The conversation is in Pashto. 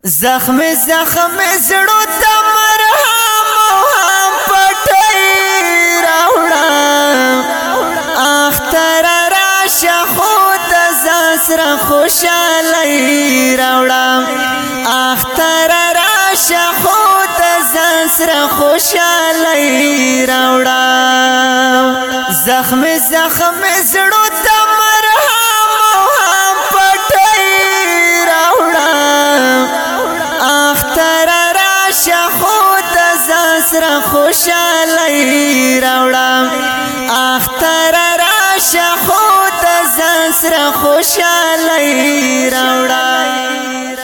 زخم زخم زړو ته مرهم هم پټي راوړم اختر راشه خود زسره خوشالي راوړم اختر راشه خود زسره خوشالي راوړم زخم زخم زړو ته سره خوشالي راوړم اختر راشه خود زسره خوشالي راوړم